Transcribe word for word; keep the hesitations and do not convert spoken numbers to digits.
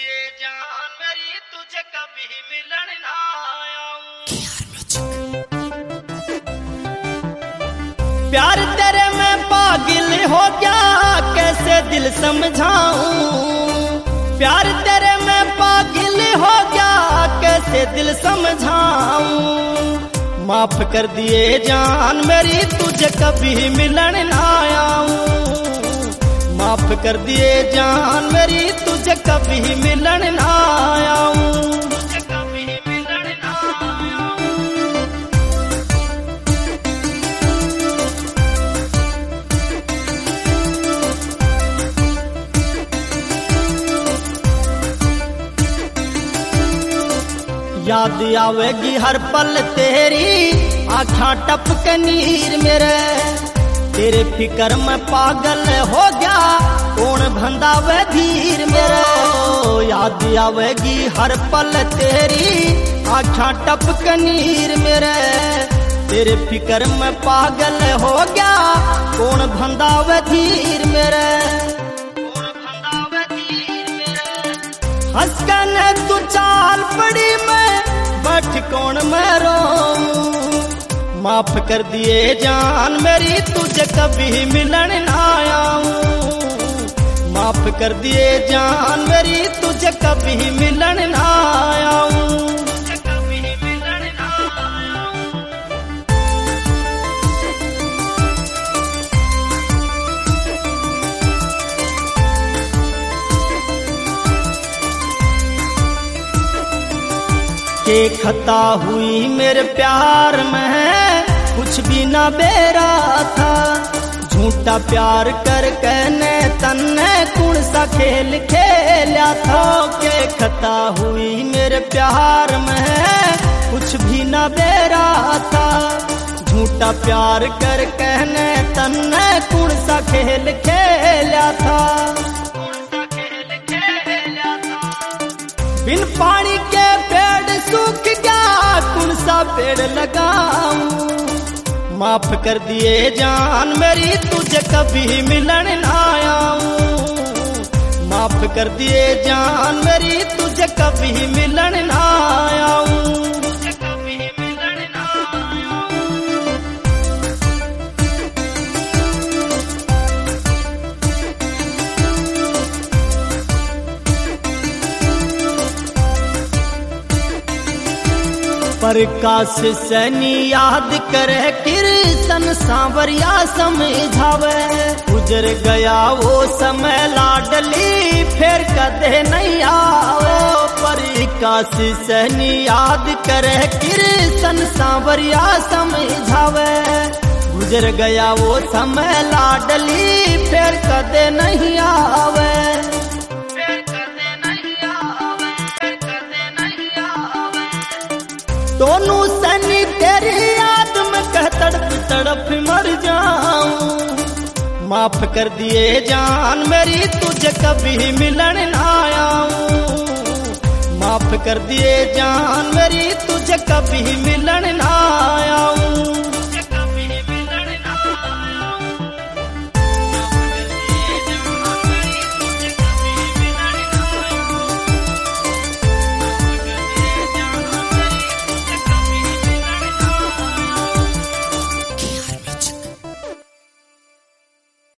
दिए जान मेरी तुझे कभी मिलन ना आऊं। प्यार तेरे में पागल हो गया कैसे दिल समझाऊं। प्यार तेरे में पागल हो गया कैसे दिल समझाऊं। माफ कर दिए जान मेरी तुझे कभी मिलन ना आऊं। माफ कर दिए जान मेरी तुझे कभी मिलन ना आऊं। तुझे कभी मिलन ना आऊं। याद आवेगी हर पल तेरी आँखा टपक नीर मेरे। तेरे फिकर में पागल हो गया कौन भंदावे धीर मेरे। याद आवेगी हर पल तेरी आँखा टपक नीर मेरे। तेरे फिकर में पागल हो गया कौन भंदावे धीर मेरे। कौन भंदावे धीर मेरे। हंस कने तू चाल पड़ी मैं बैठ कौन मैं रोऊं। माफ कर दिए जान मेरी तुझे कभी मिलन ना आऊं। माफ कर दिए जान मेरी तुझे कभी मिलन ना आऊं। तुझे कभी मिलन ना आऊं। के खता हुई मेरे प्यार में कुछ भी ना बेरा था। झूठा प्यार कर कहने तन्ने कौन सा खेल खेला था। के खता हुई मेरे प्यार में कुछ भी ना बेरा था। झूठा प्यार कर कहने तन्ने कौन सा खेल खेला था। कौन सा खेल खेला था। बिन पानी के पेड़ सूख गया कौन सा पेड़ लगाऊं। माफ कर दिए जान मेरी तुझे कभी मिलन ना आऊं। माफ कर दिए जान मेरी तुझे कभी मिलन ना आऊं। तुझे कभी मिलन ना आऊं। प्रकाश सैनी याद करे कृष्ण सांवरिया समझावे। गुजर गया वो समय लाडली फिर कदे नहीं आओ। प्रकाश सैनी याद करे कृष्ण सांवरिया समझावे। गुजर गया वो समय लाडली फिर कदे नहीं आवे। दोनों सनी तेरी याद में कह तड़प तड़प मर जाऊं। माफ कर दिए जान मेरी तुझे कभी मिलन ना आऊं। माफ कर दिए जान मेरी तुझे कभी मिलन ना आऊं।